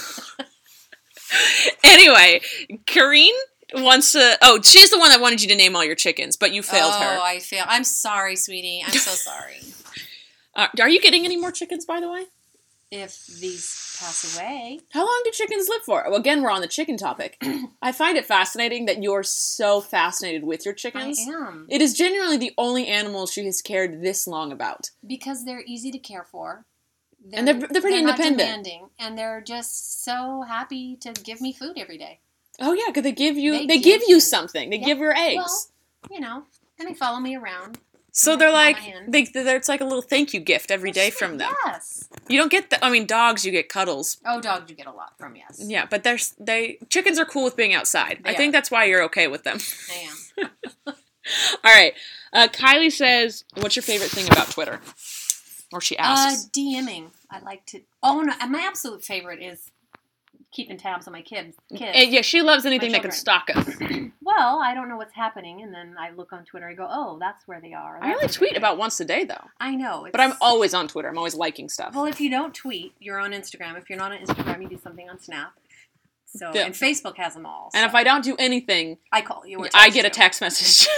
Anyway, Karine wants to. Oh, she's the one that wanted you to name all your chickens, but you failed oh, her. I failed. I'm sorry, sweetie. I'm so sorry. Uh, are you getting any more chickens, by the way? If these pass away. How long do chickens live for? Well, again, we're on the chicken topic. I find it fascinating that you're so fascinated with your chickens. I am. It is genuinely the only animal she has cared this long about. Because they're easy to care for. They're, And they're- they're pretty not independent. demanding, and they're just so happy to give me food every day. Oh yeah, because they give you They they, give give you you- something. They Yeah. give your eggs. Well, you know, and they follow me around. so and they're I like hold my hand. they they're, it's like a little thank you gift every day Sweet, from them. Yes. You don't get the I mean dogs you get cuddles. Oh, dogs you get a lot from, yes. Yeah, but there's they chickens are cool with being outside. They I think are. that's why you're okay with them. I am. All right. Uh, Kylie says, "What's your favorite thing about Twitter?" Or she Uh, asks. DMing. I like to. Oh no, my absolute favorite is keeping tabs on my kids. Kids. Uh, yeah, she loves anything that can children. stalk us. Well, I don't know what's happening, and then I look on Twitter. I go, oh, that's where they are. I That's only what tweet they're about doing. once a day though. I know, But I'm it's- always on Twitter. I'm always liking stuff. Well, if you don't tweet, you're on Instagram. If you're not on Instagram, you do something on Snap. So Yeah. and Facebook has them all. And so if I don't do anything, I call you. Or I text get a you. text message.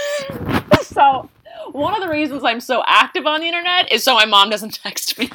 So, one of the reasons I'm so active on the internet is so my mom doesn't text me.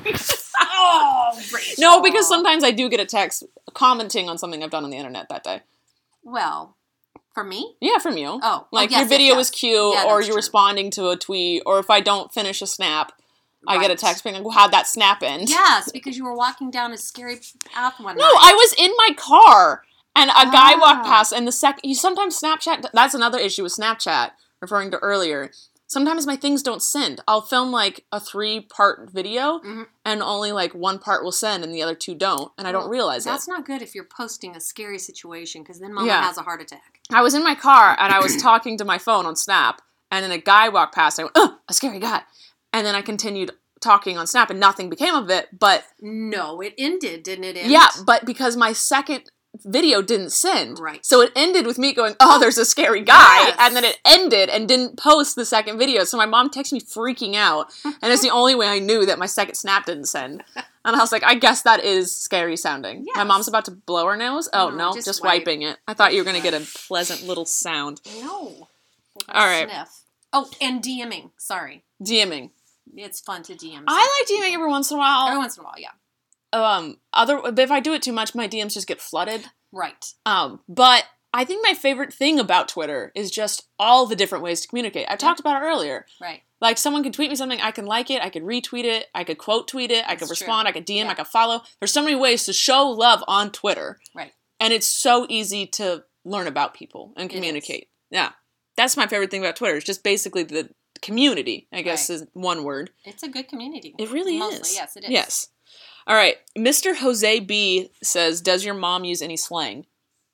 Oh, Rachel. No, because sometimes I do get a text commenting on something I've done on the internet that day. Well, for me. Yeah, from you. Oh, Like, oh, yes, your video yes, was yes. cute, Yeah, or that's you're true. responding to a tweet, or if I don't finish a snap, I get a Right. text being like, well, how'd that snap end? Yes, because you were walking down a scary path one No, night. I was in my car, and a guy Ah. walked past, and the sec- you sometimes Snapchat, that's another issue with Snapchat, referring to earlier. Sometimes my things don't send. I'll film like a three-part video, Mhm. and only like one part will send, and the other two don't, and I don't Well, realize That's it. not good if you're posting a scary situation, because then Mama Yeah. has a heart attack. I was in my car, and I was talking to my phone on Snap, and then a guy walked past, and I went, oh, a scary guy. And then I continued talking on Snap, and nothing became of it, but No, it ended, didn't it? End? yeah, but because my second video didn't send. Right. So it ended with me going, oh, there's a scary guy. Yes. And then it ended and didn't post the second video. So my mom texted me freaking out. And it's the only way I knew that my second snap didn't send. And I was like, I guess that is scary sounding. My Yes. mom's about to blow her nose. Oh, No, no, just just, wipe. wiping it. I thought you were going to get a pleasant little sound. No. All right. Sniff. Oh, and DMing. Sorry. DMing. It's fun to D M. I like DMing every once in a while. Every once in a while, yeah. Um, other, but if I do it too much, my D Ms just get flooded. Right. Um, but I think my favorite thing about Twitter is just all the different ways to communicate. I talked about it earlier. Right. Like, someone can tweet me something, I can like it, I could retweet it, I could quote tweet it, I could That's true. respond, I could D M, Yeah. I could follow. There's so many ways to show love on Twitter. Right. And it's so easy to learn about people and It is. communicate. Yeah. That's my favorite thing about Twitter. It's just basically the community, I guess Right. is one word. It's a good community. It really Mostly, is. yes, it is. Yes. All right. Mister Jose B says, does your mom use any slang?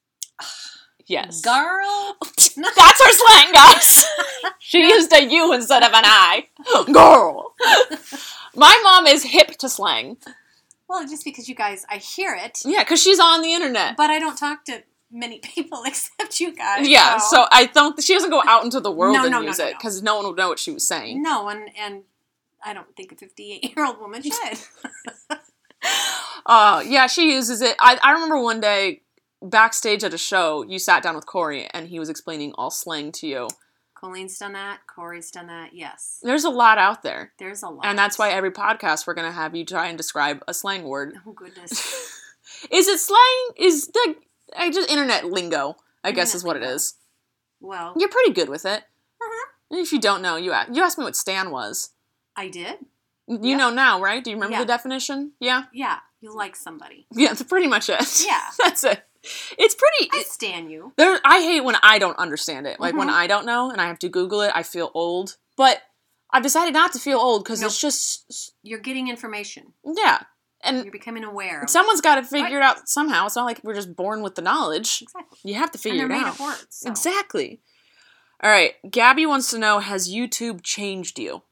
Yes. Girl. That's her slang, guys. She used a U instead of an I. Girl. My mom is hip to slang. Well, just because you guys, I hear it, Yeah, because she's on the internet. but I don't talk to many people except you guys. Yeah, so I don't, she doesn't go out into the world No, and no, no, use no, it, no. because no one would know what she was saying. No, and, and I don't think a fifty-eight-year-old woman should. Uh, yeah, she uses it. I, I remember one day, backstage at a show, you sat down with Corey, and he was explaining all slang to you. Colleen's done that. Corey's done that. Yes. There's a lot out there. There's a lot. And that's why every podcast we're going to have you try and describe a slang word. Oh, goodness. Is it slang? Is the I just internet lingo? I guess Internet is what it lingo. is. Well, You're pretty good with it. uh-huh. If you don't know, you asked, you asked me what stan was. I did. You Yeah. know now, right? Do you remember Yeah. the definition? Yeah, Yeah. You like somebody. yeah. That's pretty much it. Yeah. that's it. It's pretty... I stand you. There, I hate when I don't understand it. Like, Mhm. when I don't know and I have to Google it, I feel old. But I've decided not to feel old because Nope. it's just... You're getting information. Yeah. And You're becoming aware. Of someone's got to figure Right. it out somehow. It's not like we're just born with the knowledge. Exactly. You have to And figure they're it made out. of words. So. Exactly. All right. Gabby wants to know, has YouTube changed you?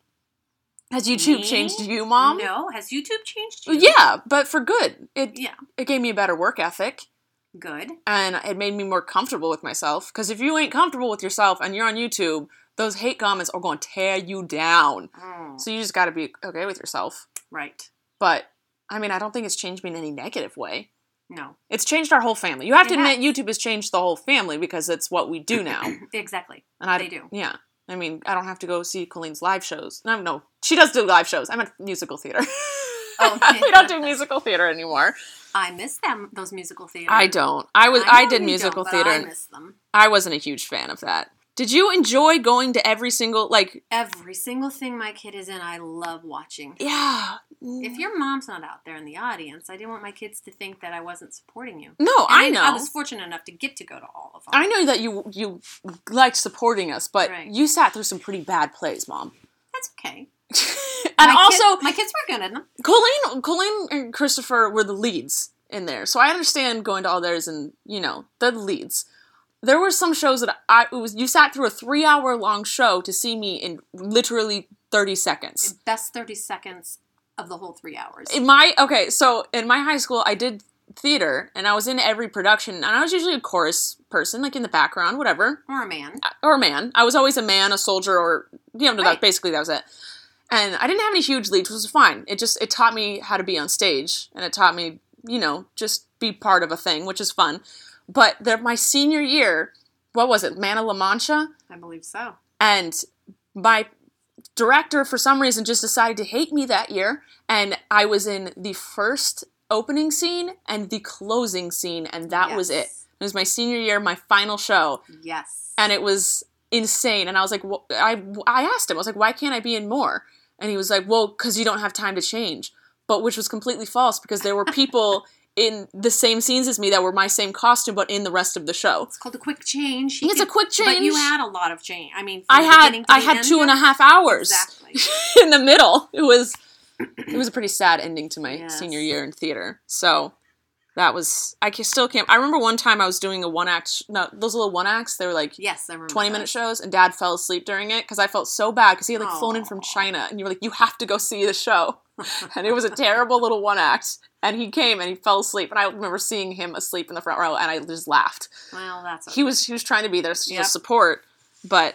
Has YouTube Me? changed you, Mom? No. Has YouTube changed you? Well, yeah, but for good. It Yeah. it gave me a better work ethic, Good. and it made me more comfortable with myself. Because if you ain't comfortable with yourself and you're on YouTube, those hate comments are going to tear you down. Mm, So you just got to be okay with yourself. right. But, I mean, I don't think it's changed me in any negative way. No. It's changed our whole family. You have to It admit, has. YouTube has changed the whole family because it's what we do now. Exactly. And I, They do. Yeah. I mean, I don't have to go see Colleen's live shows. No, no. She does do live shows. I'm at musical theater. Oh. We don't do musical theater anymore. I miss them. Those musical theaters. I don't. I was. know I, did you musical don't, theater. But I and miss them. I wasn't a huge fan of that. Did you enjoy going to every single like? Every single thing my kid is in, I love watching. Yeah. If your mom's not out there in the audience, I didn't want my kids to think that I wasn't supporting you. No, And I know. I was fortunate enough to get to go to all of them. I know that you you liked supporting us, but Right. you sat through some pretty bad plays, Mom. That's okay. And my also, kid, my kids were good in them. Colleen, Colleen and Christopher were the leads in there, so I understand going to all theirs and you know they're the leads. There were some shows that I it was you sat through a three hour long show to see me in literally thirty seconds. Best thirty seconds of the whole three hours. In my okay, so in my high school, I did theater, and I was in every production, and I was usually a chorus person, like in the background, whatever, or a man. or a man. I was always a man, a soldier, or you know, that Right. basically that was it. And I didn't have any huge leads, which was fine. It just it taught me how to be on stage, and it taught me, you know, just be part of a thing, which is fun. But there, my senior year, what was it, Man of La Mancha? I believe so. And my director, for some reason, just decided to hate me that year. And I was in the first opening scene and the closing scene, and that was it. Yes. It was my senior year, my final show. Yes. And it was insane. And I was like, well, I, I asked him, I was like, why can't I be in more? And he was like, well, because you don't have time to change. But which was completely false, because there were people in the same scenes as me that were my same costume, but in the rest of the show. It's called a quick change. It's a quick change. But you had a lot of change. I mean, from I the had beginning to I the had end, two and a yeah. half hours Exactly. in the middle. It was it was a pretty sad ending to my Yes. senior year in theater. So that was I ca- still can't. I remember one time I was doing a one act. No, those little one acts. They were like Yes, I remember. twenty that. minute shows, and Dad fell asleep during it because I felt so bad because he had like flown in from Aw. China, and you were like, you have to go see the show, and it was a terrible little one act. And he came and he fell asleep, and I remember seeing him asleep in the front row, and I just laughed. Well, that's okay. He was he was trying to be there to Yep. support, but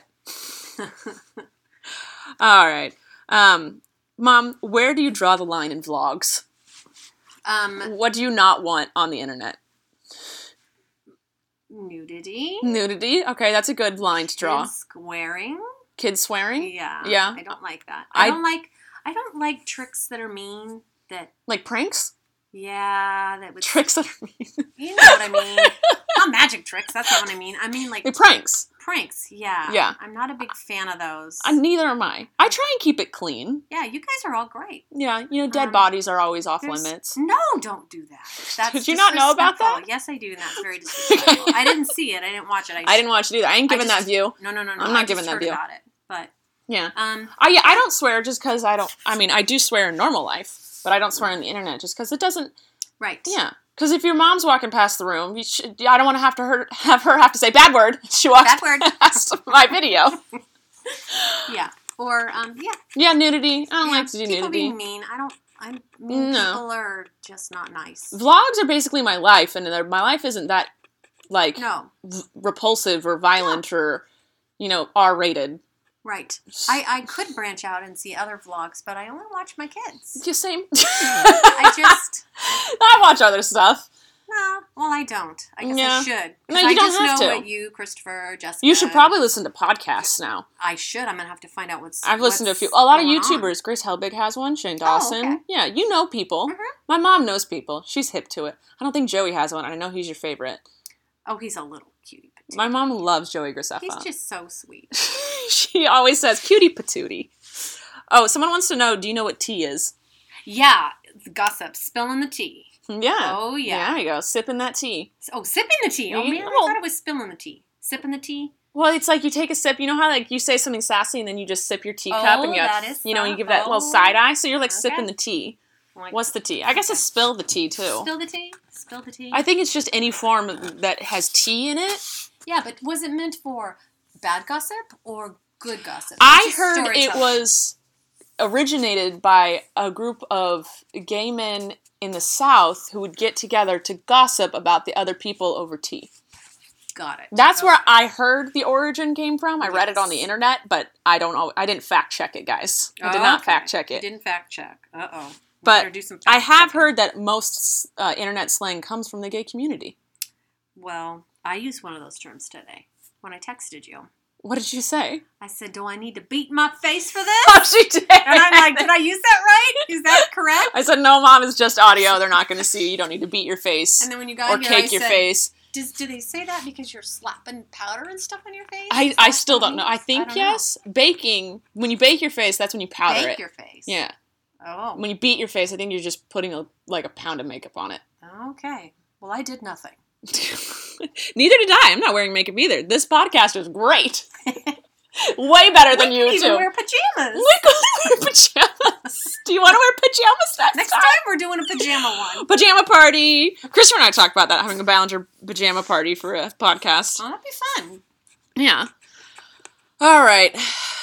all right, um, Mom, where do you draw the line in vlogs? um, What do you not want on the internet? nudity. Nudity. Okay, that's a good line to draw. Kids swearing. Kids swearing. Yeah. Yeah. I don't like that. I- I don't like. I don't like tricks that are mean. That Like pranks. yeah. That would. Tricks that are mean. You know what I mean? Not magic tricks. That's not what I mean. I mean like Like pranks. pranks. Yeah. Yeah. I'm not a big fan of those. Uh, neither am I. I try and keep it clean. yeah. You guys are all great. Yeah, you know, dead Um, bodies are always off There's- limits. No, don't do that. That's Did you not know about that? disrespectful. Yes, I do, and that's very disrespectful. I didn't see it. I didn't watch it. I, I didn't watch it either. I ain't I giving just- that view. No, no, no, no. I'm not I just giving that heard view. about it, but Yeah. um, I yeah, I don't swear just because I don't. I mean, I do swear in normal life, but I don't swear on the internet just because it doesn't. right. Yeah, because if your mom's walking past the room, you should, I don't want to have to her, have her have to say bad word. She walks Bad word. past my video. Yeah. Or um, yeah. Yeah, nudity. I don't yeah, like to do people nudity. being mean. I don't. I'm mean. No. People are just not nice. Vlogs are basically my life, and they're- my life isn't that like No. v- repulsive or violent or you know R rated. Right. I I could branch out and see other vlogs, but I only watch my kids. Just same. I just I watch other stuff. no. Well, I don't. I guess Yeah. I should. No, 'Cause you I don't just have know to. what you, Christopher, Jessica. You should probably listen to podcasts now. I should. I'm gonna have to find out what's. I've listened to a what's few. A lot of going on. YouTubers. Grace Helbig has one. Shane Dawson. okay. Yeah, you know people. Mhm. My mom knows people. She's hip to it. I don't think Joey has one. I know he's your favorite. Oh, he's a little cutie patootie. My mom loves Joey Graceffa. He's just so sweet. She always says cutie patootie. Oh, someone wants to know, do you know what tea is? Yeah, the gossip, spilling the tea. Yeah. Oh, yeah. There you go. Sipping that tea. Oh, sipping the tea. Oh, You- man, I well- thought it was spilling the tea. Sipping the tea. Well, it's like you take a sip. You know how like you say something sassy and then you just sip your teacup Oh, and you, that is you know, you fun. give that Oh. little side eye. So you're like Okay. sipping the tea. Like, What's the tea? I guess it's spill the tea too. Spill the tea? Spill the tea? I think it's just any form that has tea in it. Yeah, but was it meant for bad gossip or good gossip? I Just heard it storytelling. was originated by a group of gay men in the South who would get together to gossip about the other people over tea. Got it. That's Okay. where I heard the origin came from. I read it on the Yes. internet, but I don't know. I didn't fact check it, guys. I did not Okay. fact check You it. didn't fact check. Uh oh. But do some I fact have checking. heard that most uh, internet slang comes from the gay community. Well, I used one of those terms today when I texted you. What did you say? I said, "Do I need to beat my face for this?" Oh, she did. And I'm like, "Did I use that right? Is that correct?" I said, no, Mom, it's just audio. They're not going to see you. You don't need to beat your face And then when you got or here, cake I your said, face. Does, do they say that because you're slapping powder and stuff on your face? I, Is I that still what don't it know. I means? think don't yes. Baking, when you bake your face, that's when you know. powder Bake it. your face. Yeah. Oh. When you beat your face, I think you're just putting a, like a pound of makeup on it. Okay. Well, I did nothing. Neither did I. I'm not wearing makeup either. This podcast is great. Way better than we you can even two. wear pajamas. We could wear pajamas. Do you want to wear pajamas next, Next time? time we're doing a pajama one. Pajama party. Christopher and I talked about that, having a Ballinger pajama party for a podcast. Oh, that'd be fun. Yeah. All right.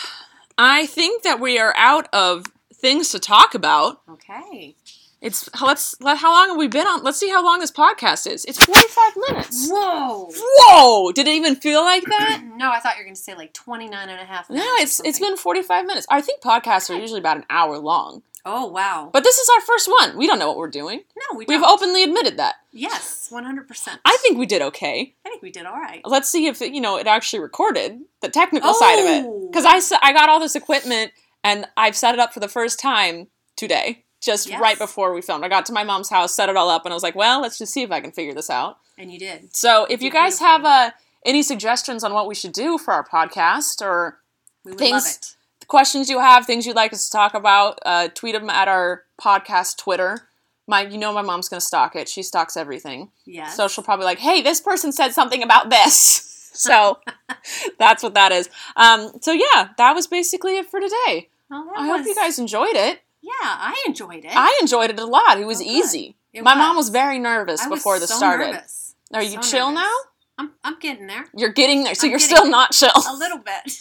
I think that we are out of things to talk about. Okay. It's let's let how long have we been on? Let's see how long this podcast is. It's forty-five minutes. Whoa. Whoa! Did it even feel like that? No, I thought you were going to say like twenty-nine and a half No, minutes. or it's it's something. been forty-five minutes. I think podcasts are usually about an hour long. Oh, wow. But this is our first one. We don't know what we're doing. No, we don't. We've openly admitted that. Yes, one hundred percent. I think we did okay. I think we did all right. Let's see if it, you know it actually recorded the technical side of it. Oh. Because I, s- I got all this equipment and I've set it up for the first time today, just Yes. right before we filmed. I got to my mom's house, set it all up, and I was like, well, let's just see if I can figure this out. And you did. So if You you did guys beautifully. have uh, any suggestions on what we should do for our podcast or We would Things- love it. questions you have, things you'd like us to talk about, uh, tweet them at our podcast Twitter. My, you know my mom's going to stalk it. She stalks everything. Yes. So she'll probably like, hey, this person said something about this. So that's what that is. Um, so yeah, that was basically it for today. Well, that I was, hope you guys enjoyed it. Yeah, I enjoyed it. I enjoyed it a lot. It was Oh, good. easy. It My mom was. was very nervous I was before this so started. Nervous. Are you So chill nervous. now? I'm I'm getting there. You're getting there. So I'm you're getting still there. not chill. A little bit.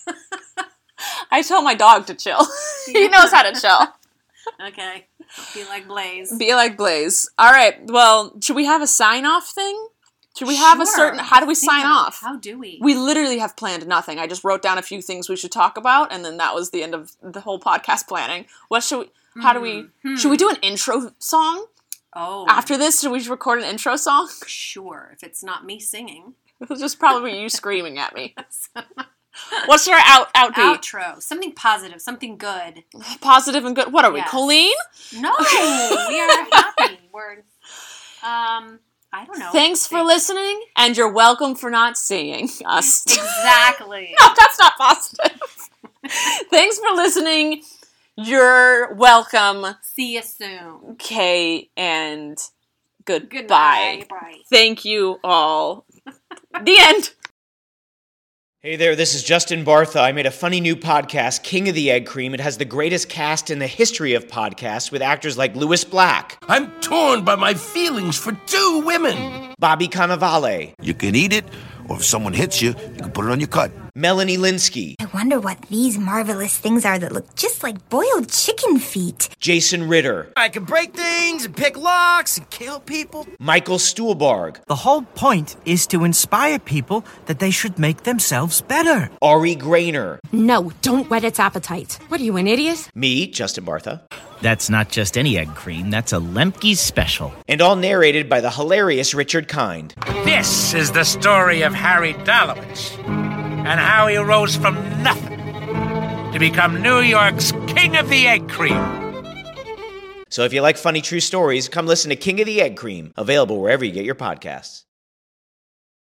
I tell my dog to chill. He knows how to chill. Okay. Be like Blaze. Be like Blaze. All right. Well, should we have a sign off thing? Should we have a Sure. certain... How do we Think sign about it. off? How do we? We literally have planned nothing. I just wrote down a few things we should talk about, and then that was the end of the whole podcast planning. What should we... How do we... Hmm. Should we do an intro song? Oh. After this, should we record an intro song? Sure. If it's not me singing. It'll just probably be you screaming at me. What's our out outbeat? Outro. Something positive. Something good. Positive and good. What are we, Yes. Colleen? No. We are happy. We're... Um... I don't know. Thanks for listening, and you're welcome for not seeing us. Exactly. No, that's not positive. Thanks for listening. You're welcome. See you soon. Okay, and goodbye. Goodbye. Bye. Thank you all. The end. Hey there, this is Justin Bartha. I made a funny new podcast, King of the Egg Cream. It has the greatest cast in the history of podcasts with actors like Louis Black, I'm torn by my feelings for two women. Bobby Cannavale, You can eat it, or if someone hits you, you can put it on your cut. Melanie Linsky, I wonder what these marvelous things are that look just like boiled chicken feet. Jason Ritter, I can break things and pick locks and kill people. Michael Stuhlbarg, The whole point is to inspire people that they should make themselves better. Ari Grainer, No, don't whet its appetite. What are you, an idiot? me, Justin Bartha, That's not just any egg cream, that's a Lemke's special. and all narrated by the hilarious Richard Kind. This is the story of Harry Dalowitz and how he rose from nothing to become New York's King of the Egg Cream. So if you like funny true stories, come listen to King of the Egg Cream, available wherever you get your podcasts.